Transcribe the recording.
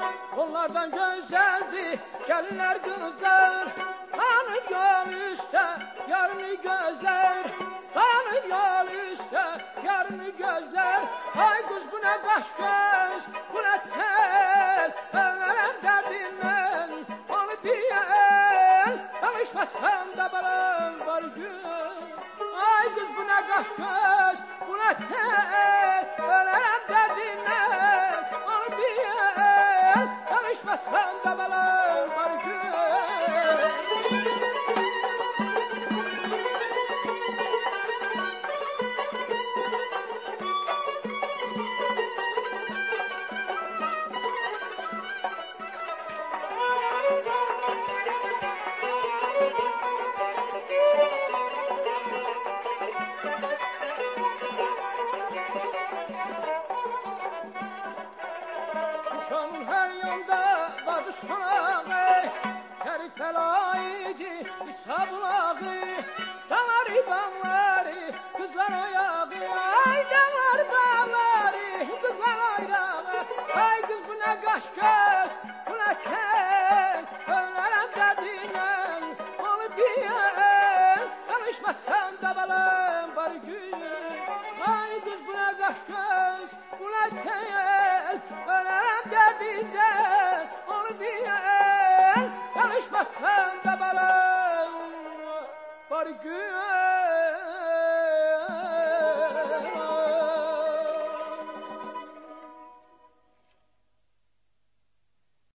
Onlardan güzeldi gelinler kızlar. Tanır yol üstte yarını gözler. Tanır yol üstte yarını gözler. Ay kız bu ne kaş göz, bu ne tel. Ölürüm derdinden onu diyen. Danışmasam da balım var gün. Ay kız bu ne kaş göz, bu ne tel. Ölürüm derdinden onu diyen. Danışmasam da balım var gün. Şuşanın her yanda vardı sonağı, Kerif felayidi İsabulağı, dağları bağları, kızlar ayağı, ay dağlar bağları, kızlar ayağı, ay kız bu ne kaş göz, bu ne kel, ölürüm derdinden onu diyen, danışmasam da balım var gün, ay kız bu ne kaş göz, bu ne kel, ölürüm derdinden onu diyen, danışmasam da balım var gün.